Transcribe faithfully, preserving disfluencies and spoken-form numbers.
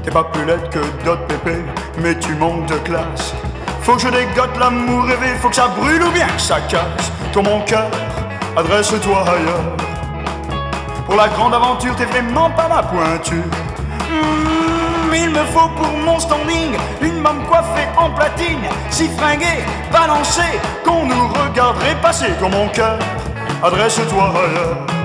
t'es pas plus laide que d'autres pépés, mais tu montes de classe. Faut que je dégote l'amour rêvé, faut que ça brûle ou bien que ça casse. Toi mon cœur, adresse-toi ailleurs. Pour la grande aventure, t'es vraiment pas ma pointure. Mmh, il me faut pour mon standing une môme coiffée en platine, si fringuée, balancée, qu'on nous regarderait passer. Toi mon cœur, adresse-toi ailleurs.